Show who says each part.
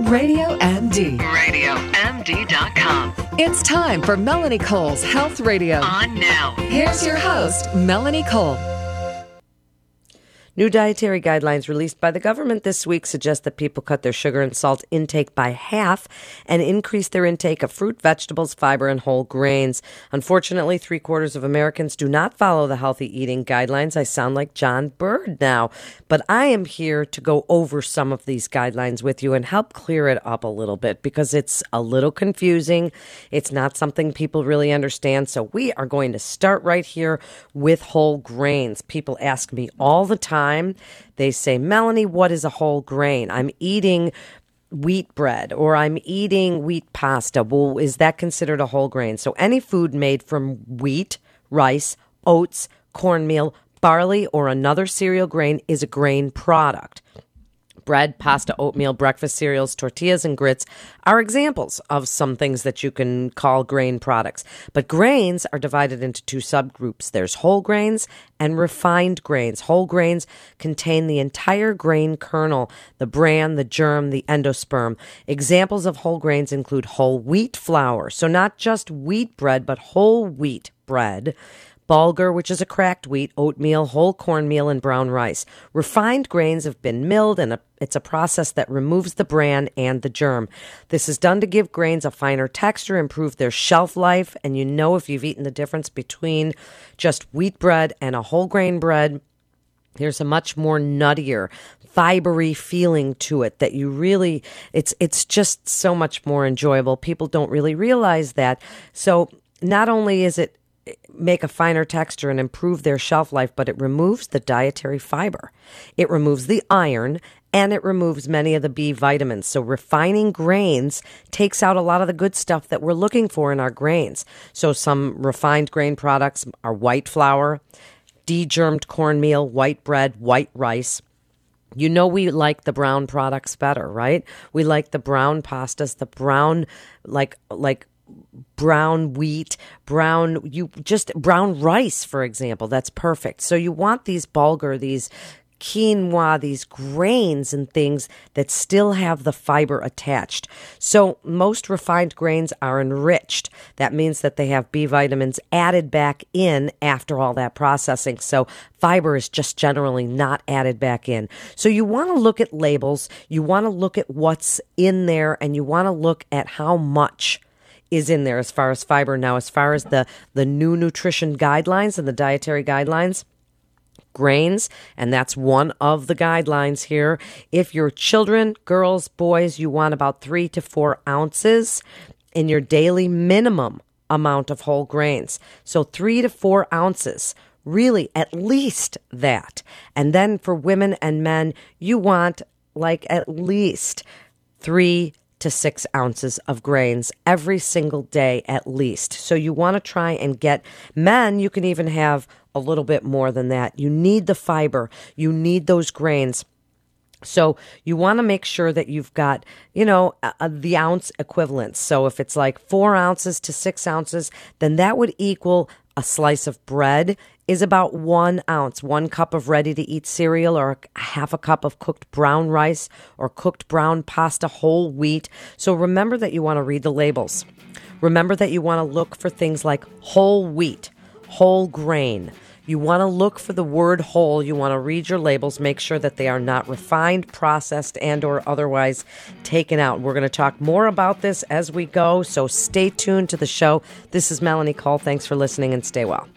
Speaker 1: Radio MD.
Speaker 2: RadioMD.com.
Speaker 1: It's time for Melanie Cole's Health Radio.
Speaker 2: On now.
Speaker 1: Here's your host, Melanie Cole.
Speaker 3: New dietary guidelines released by the government this week suggest that people cut their sugar and salt intake by half and increase their intake of fruit, vegetables, fiber, and whole grains. Unfortunately, 3/4 of Americans do not follow the healthy eating guidelines. I sound like John Bird now, but I am here to go over some of these guidelines with you and help clear it up a little bit because it's a little confusing. It's not something people really understand. So we are going to start right here with whole grains. People ask me all the time. They say, Melanie, what is a whole grain? I'm eating wheat bread or I'm eating wheat pasta. Well, is that considered a whole grain? So any food made from wheat, rice, oats, cornmeal, barley, or another cereal grain is a grain product. Bread, pasta, oatmeal, breakfast cereals, tortillas, and grits are examples of some things that you can call grain products. But grains are divided into two subgroups. There's whole grains and refined grains. Whole grains contain the entire grain kernel, the bran, the germ, the endosperm. Examples of whole grains include whole wheat flour, so not just wheat bread, but whole wheat bread. Bulgur, which is a cracked wheat, oatmeal, whole cornmeal, and brown rice. Refined grains have been milled, and it's a process that removes the bran and the germ. This is done to give grains a finer texture, improve their shelf life, and you know if you've eaten the difference between just wheat bread and a whole grain bread, there's a much more nuttier, fibery feeling to it that you really, it's just so much more enjoyable. People don't really realize that. So not only is it make a finer texture and improve their shelf life, but it removes the dietary fiber. It removes the iron, and it removes many of the B vitamins. So refining grains takes out a lot of the good stuff that we're looking for in our grains. So some refined grain products are white flour, degermed cornmeal, white bread, white rice. You know we like the brown products better, right? We like the brown pastas, the brown, like brown wheat, brown rice, for example. That's perfect. So you want these bulgur, these quinoa, these grains and things that still have the fiber attached. So most refined grains are enriched. That means that they have B vitamins added back in after all that processing. So fiber is just generally not added back in. So you want to look at labels. You want to look at what's in there, and you want to look at how much is in there as far as fiber. Now, as far as the new nutrition guidelines and the dietary guidelines, grains, and that's one of the guidelines here. If your children, girls, boys, you want about 3 to 4 ounces in your daily minimum amount of whole grains. So 3 to 4 ounces, really at least that. And then for women and men, you want like at least 3 to 6 ounces of grains every single day at least. So you want to try and get men, you can even have a little bit more than that. You need the fiber. You need those grains. So you want to make sure that you've got, the ounce equivalents. So if it's like 4 ounces to 6 ounces, then that would equal a slice of bread is about 1 ounce, 1 cup of ready-to-eat cereal or half a cup of cooked brown rice or cooked brown pasta, whole wheat. So remember that you want to read the labels. Remember that you want to look for things like whole wheat, whole grain. You want to look for the word whole. You want to read your labels, make sure that they are not refined, processed, and or otherwise taken out. We're going to talk more about this as we go, so stay tuned to the show. This is Melanie Cole. Thanks for listening and stay well.